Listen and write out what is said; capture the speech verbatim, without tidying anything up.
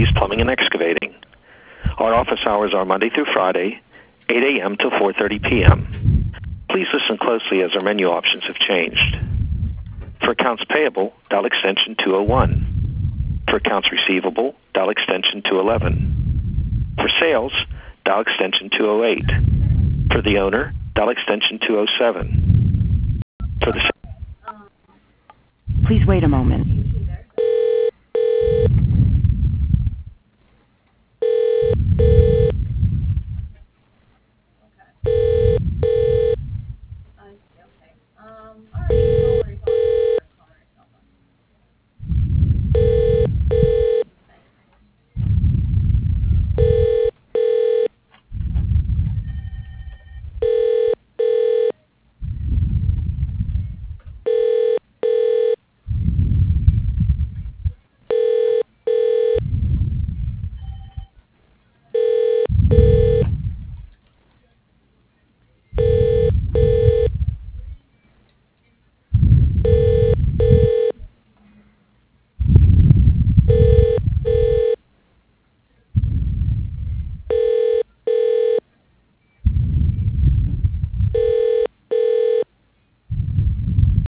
Matthews Plumbing and Excavating. Our office hours are Monday through Friday, eight a.m. to four thirty p.m. Please listen closely as our menu options have changed. For accounts payable, dial extension two oh one. For accounts receivable, dial extension two eleven. For sales, dial extension two oh eight. For the owner, dial extension two oh seven. For the Please wait a moment.